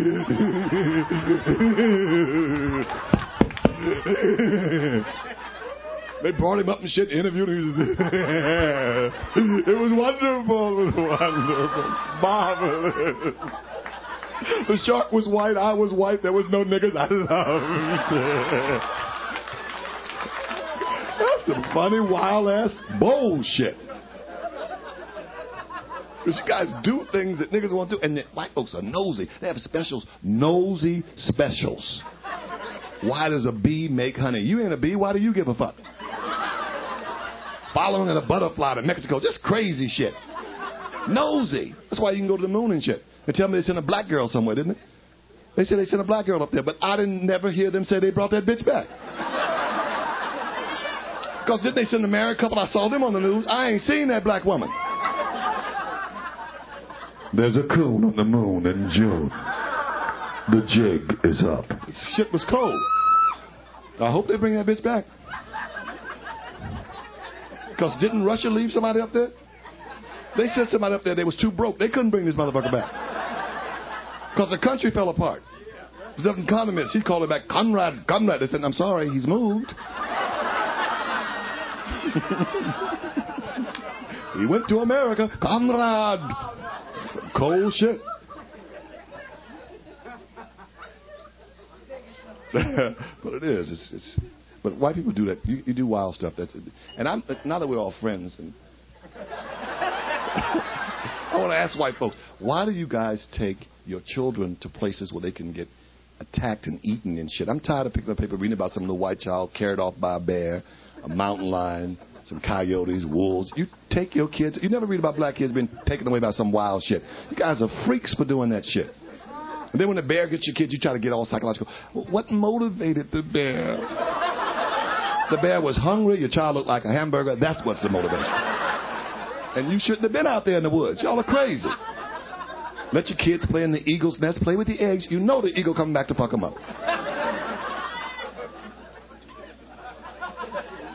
They brought him up and shit, interviewed him. It was wonderful. It was wonderful. Marvelous. The shark was white. I was white. There was no niggas. I loved it. That's some funny, wild-ass bullshit. Because you guys do things that niggas won't do. And the white folks are nosy. They have specials. Nosy specials. Why does a bee make honey? You ain't a bee. Why do you give a fuck? Following a butterfly to Mexico. Just crazy shit. Nosy. That's why you can go to the moon and shit. They tell me they sent a black girl somewhere, didn't they? They said they sent a black girl up there. But I didn't never hear them say they brought that bitch back. Because didn't they send the married couple? I saw them on the news. I ain't seen that black woman. There's a coon on the moon in June. The jig is up. This shit was cold. I hope they bring that bitch back. Because didn't Russia leave somebody up there? They sent somebody up there. They was too broke. They couldn't bring this motherfucker back. Because the country fell apart. Certain economists, he called it back, Conrad, Conrad. They said, I'm sorry, he's moved. He went to America. Conrad. Some cold shit. But it is. It's, it's, but white people do that. You, you do wild stuff. That's it. And I'm now that we're all friends, and I want to ask white folks, why do you guys take your children to places where they can get attacked and eaten and shit? I'm tired of picking up paper reading about some little white child carried off by a bear, a mountain lion, some coyotes, wolves. You take your kids. You never read about black kids being taken away by some wild shit. You guys are freaks for doing that shit. And then when the bear gets your kids, you try to get all psychological. Well, what motivated the bear? The bear was hungry. Your child looked like a hamburger. That's what's the motivation. And you shouldn't have been out there in the woods. Y'all are crazy. Let your kids play in the eagle's nest. Play with the eggs. You know the eagle coming back to fuck them up.